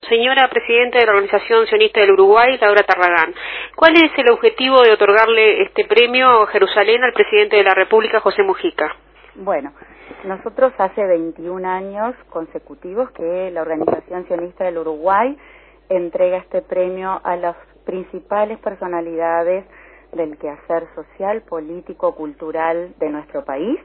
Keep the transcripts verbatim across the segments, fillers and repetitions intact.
Señora Presidenta de la Organización Sionista del Uruguay, Laura Tarragán, ¿cuál es el objetivo de otorgarle este premio Jerusalén al Presidente de la República, José Mujica? Bueno, nosotros hace veintiún años consecutivos que la Organización Sionista del Uruguay entrega este premio a las principales personalidades del quehacer social, político, cultural de nuestro país,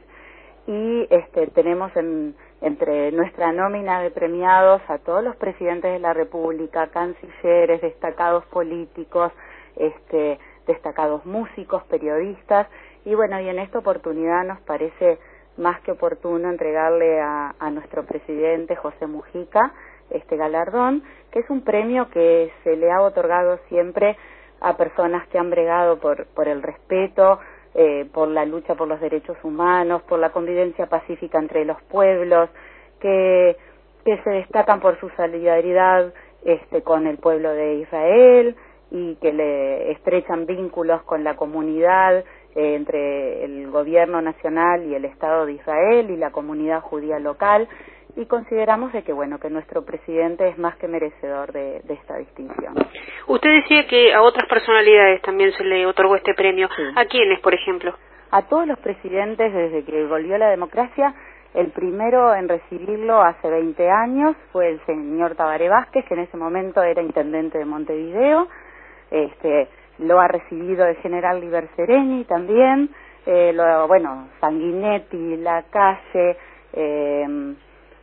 y este, tenemos en, entre nuestra nómina de premiados a todos los presidentes de la República, cancilleres, destacados políticos, este, destacados músicos, periodistas, y bueno, y en esta oportunidad nos parece más que oportuno entregarle a, a nuestro presidente José Mujica este galardón, que es un premio que se le ha otorgado siempre a personas que han bregado por, por el respeto, eh, por la lucha por los derechos humanos, por la convivencia pacífica entre los pueblos, que, que se destacan por su solidaridad este, con el pueblo de Israel y que le estrechan vínculos con la comunidad eh, entre el gobierno nacional y el Estado de Israel y la comunidad judía local, y consideramos de que bueno que nuestro presidente es más que merecedor de, de esta distinción. Usted decía que a otras personalidades también se le otorgó este premio. Sí. ¿A quiénes, por ejemplo? A todos los presidentes desde que volvió la democracia. El primero en recibirlo hace veinte años fue el señor Tabaré Vázquez, que en ese momento era intendente de Montevideo. Este, lo ha recibido el general Liber Sereni también, eh, lo, bueno, Sanguinetti, Lacalle, eh,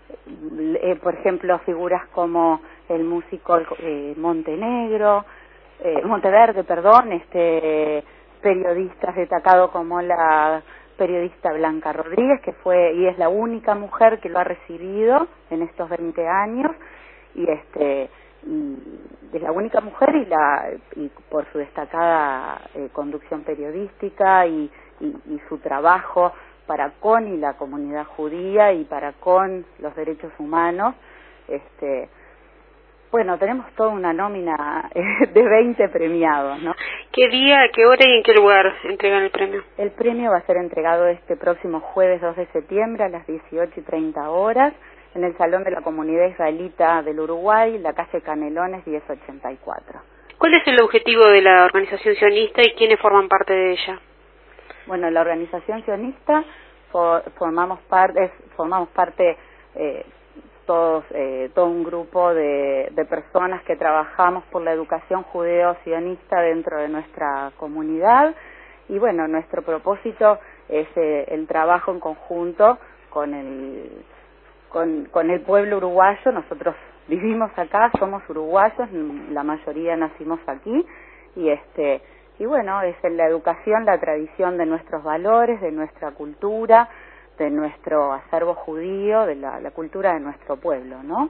eh, por ejemplo, figuras como el músico eh, Montenegro, eh, Monteverde, perdón, este, periodistas destacados como la periodista Blanca Rodríguez, que fue y es la única mujer que lo ha recibido en estos veinte años, y este y es la única mujer y la y por su destacada eh, conducción periodística y, y, y su trabajo para con y la comunidad judía y para con los derechos humanos. Este, bueno, tenemos toda una nómina de veinte premiados, ¿no? ¿Qué día, qué hora y en qué lugar entregan el premio? El premio va a ser entregado este próximo jueves dos de septiembre a las dieciocho y treinta horas en el Salón de la Comunidad Israelita del Uruguay, la calle Canelones diez ochenta y cuatro. ¿Cuál es el objetivo de la organización sionista y quiénes forman parte de ella? Bueno, la organización sionista for, formamos parte, formamos parte eh, todos, eh, todo un grupo de, de personas que trabajamos por la educación judeo-sionista dentro de nuestra comunidad, y bueno, nuestro propósito es eh, el trabajo en conjunto con el con, con el pueblo uruguayo. Nosotros vivimos acá, somos uruguayos, la mayoría nacimos aquí, y este y bueno, es en la educación, la tradición de nuestros valores, de nuestra cultura, de nuestro acervo judío, de la, la cultura de nuestro pueblo, ¿no?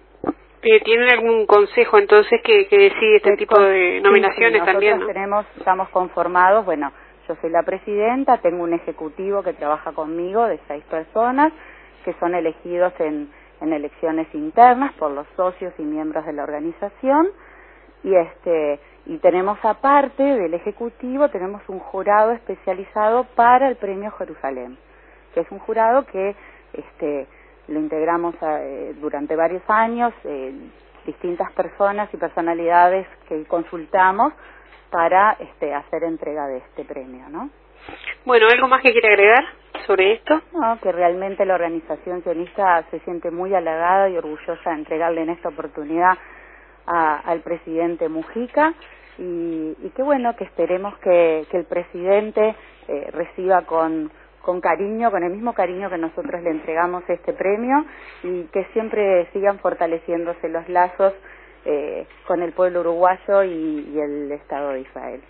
¿Tienen algún consejo entonces que, que decide este tipo de nominaciones? Sí, sí, también, ¿no? Tenemos, estamos conformados, bueno, yo soy la presidenta, tengo un ejecutivo que trabaja conmigo de seis personas que son elegidos en, en elecciones internas por los socios y miembros de la organización, y este y tenemos aparte del ejecutivo tenemos un jurado especializado para el premio Jerusalén, que es un jurado que este lo integramos eh, durante varios años, eh, distintas personas y personalidades que consultamos para este hacer entrega de este premio, ¿no? Bueno, ¿algo más que quiere agregar sobre esto? No, que realmente la organización sionista se siente muy halagada y orgullosa de entregarle en esta oportunidad a, al presidente Mujica, y, y que bueno, que esperemos que, que el presidente eh, reciba con con cariño, con el mismo cariño que nosotros le entregamos este premio, y que siempre sigan fortaleciéndose los lazos eh, con el pueblo uruguayo y, y el Estado de Israel.